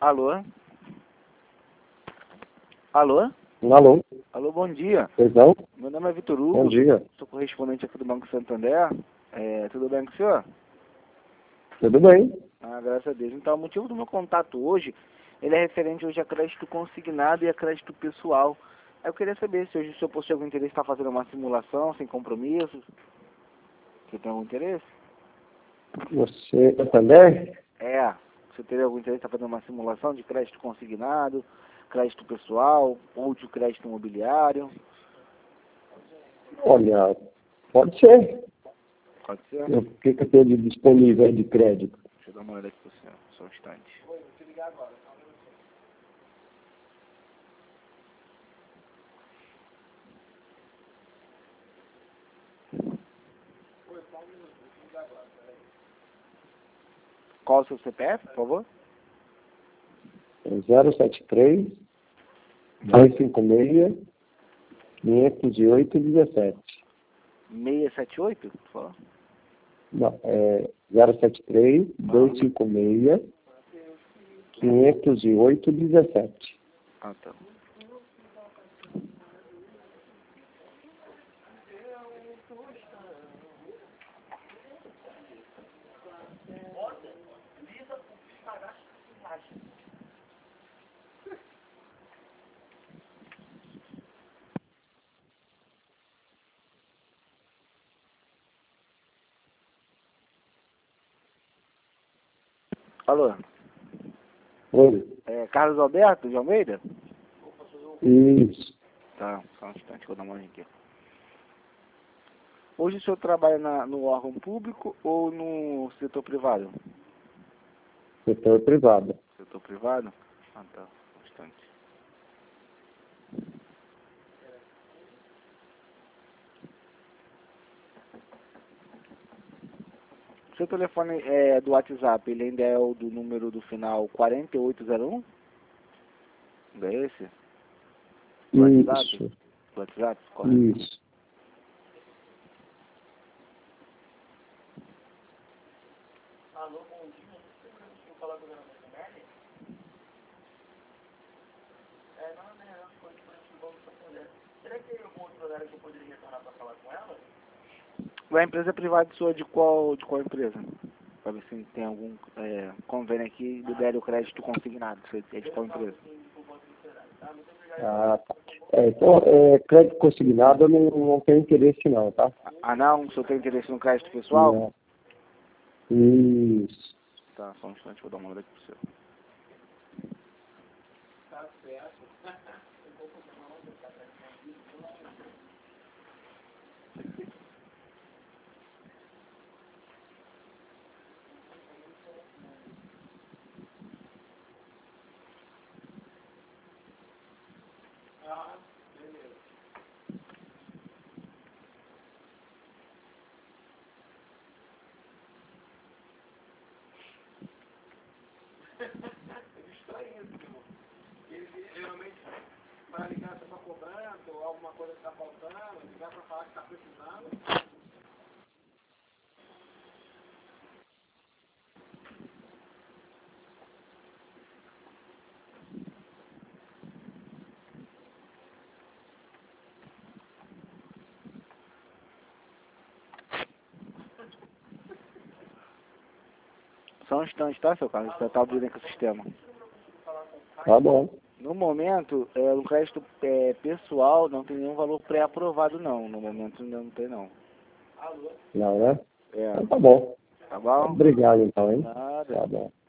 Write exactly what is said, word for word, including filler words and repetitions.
Alô? Alô? Alô? Alô, bom dia. Perdão? Meu nome é Vitor Hugo. Bom dia. Sou correspondente aqui do Banco Santander. É, tudo bem com o senhor? Tudo bem? Ah, graças a Deus. Então, o motivo do meu contato hoje, ele é referente hoje a crédito consignado e a crédito pessoal. Aí eu queria saber se hoje o senhor possui algum interesse em estar fazendo uma simulação sem compromissos. Você tem algum interesse? Você é Santander? É. Você teria algum interesse em estar fazendo uma simulação de crédito consignado, crédito pessoal ou de crédito imobiliário? Olha, pode ser. Pode ser? O que, que eu tenho de disponível aí de crédito? Deixa eu dar uma olhada aqui para o senhor, só um instante. Qual o seu C P F, por favor? zero sete três, dois cinco seis, quinhentos e oito, dezessete. seiscentos e setenta e oito, tu falou? Não, é zero sete três, dois cinco seis, quinhentos e oito, dezessete. Ah, tá. Alô? Oi? É Carlos Alberto de Almeida? Isso. Tá, só um instante que eu vou dar uma olhada aqui. Hoje o senhor trabalha na, no órgão público ou no setor privado? Setor privado. Setor privado? Ah, tá, só um instante. O seu telefone é do WhatsApp, ele ainda é o do número do final quarenta e oito zero um? Não é esse? Do WhatsApp? Isso. Do WhatsApp, correto? Isso. Alô, bom dia. Deixa eu falar com a dona Merle? É, não, não, não, foi do Banco Santander. Será que tem algum outro horário que eu poderia retornar para falar com ela? A empresa privada sua de qual, de qual empresa? Para ver se tem algum é, convênio aqui do Délio Crédito Consignado. Se é de qual empresa? Ah, tá. É, então, é, crédito consignado eu não, não tenho interesse não, tá? Ah, não? O senhor tem interesse no crédito pessoal? Não. Isso. Tá, só um instante, vou dar uma olhada aqui pro seu. Tá certo. Ah, beleza. É estranho, ele geralmente para ligar para cobrança ou alguma coisa que está faltando, ligar para falar que está precisando. Só um instante, tá, seu Carlos? Você está abrindo aqui o sistema. Tá bom. No momento, é, o crédito é, pessoal não tem nenhum valor pré-aprovado, não. No momento ainda não tem, não. Não, né? É, Então tá bom. tá bom? Obrigado então, hein? Nada. Tá bom.